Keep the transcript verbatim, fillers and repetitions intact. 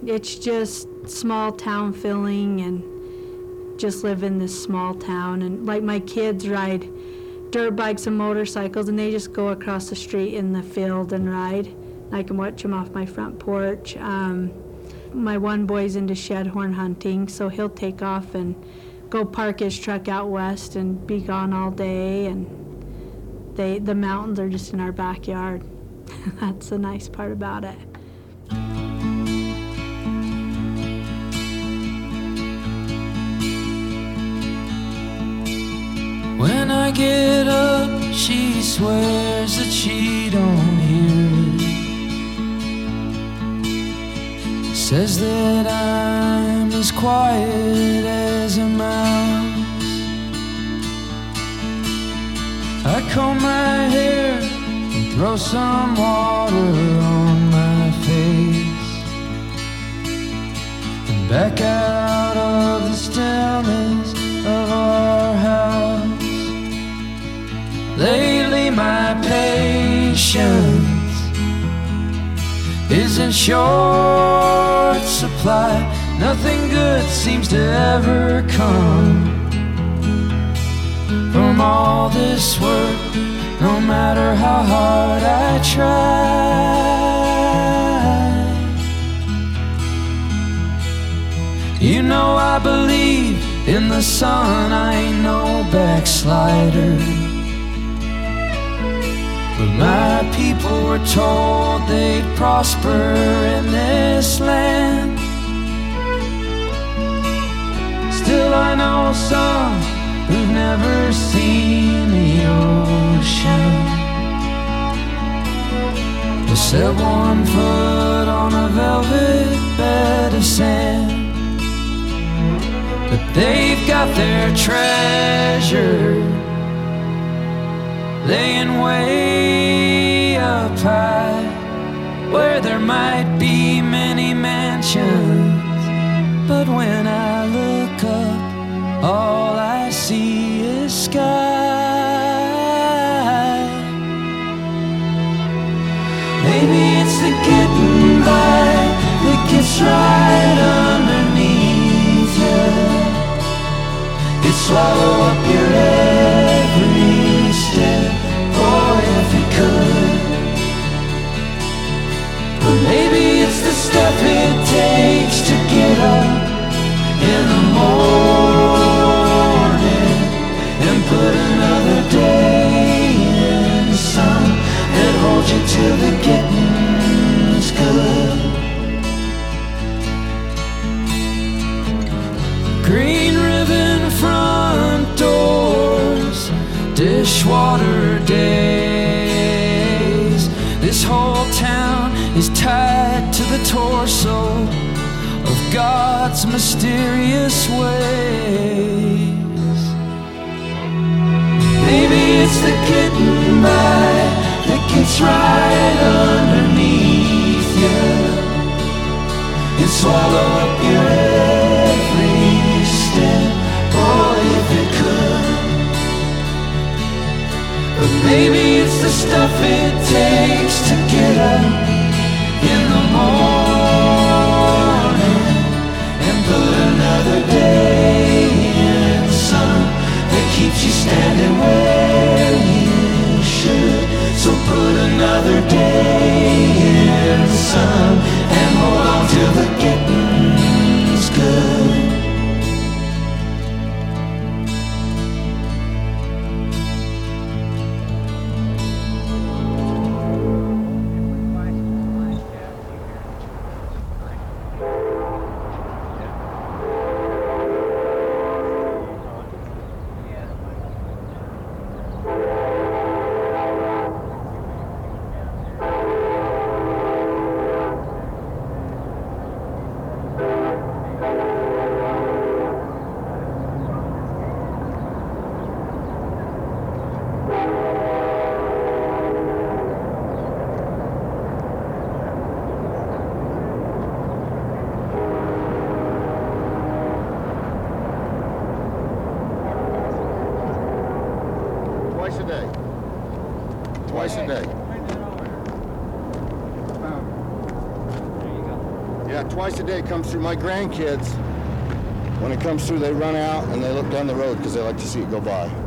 It's just small town feeling and just live in this small town. And like my kids ride dirt bikes and motorcycles, and they just go across the street in the field and ride. I can watch them off my front porch. Um, my one boy's into shed horn hunting, so he'll take off and go park his truck out west and be gone all day. And they, the mountains are just in our backyard. That's the nice part about it. When I get up, she swears that she don't hear it. Says that I'm as quiet as a mouse. I comb my hair and throw some water on my face, and back out of the stillness of our house. Lately my patience is in short supply. Nothing good seems to ever come from all this work, no matter how hard I try. You know I believe in the sun, I ain't no backslider. But my people were told they'd prosper in this land. Still I know some who've never seen the ocean. They set one foot on a velvet bed of sand, but they've got their treasure laying way up high, where there might be many mansions, but when I look up, all I see is sky. Maybe it's the getting by that gets right underneath you. It swallow up your every step, boy, if it could. Or maybe it's the stuff it takes to get up in the morning and put another day in the sun that holds you till the getting's good. Green ribbon front doors, dishwater days. This whole town is tied to the torso of God's mysterious ways. Maybe it's the getting by that gets right underneath you and swallow up your every step, boy, if it could. But maybe it's the stuff it takes to get up in the morning and put another day in the sun that keeps you standing where you should. So put another day in the sun and hold on till the getting's good. Twice a day. Twice a day. Yeah, twice. twice a day it comes through. My grandkids, when it comes through, they run out and they look down the road because they like to see it go by.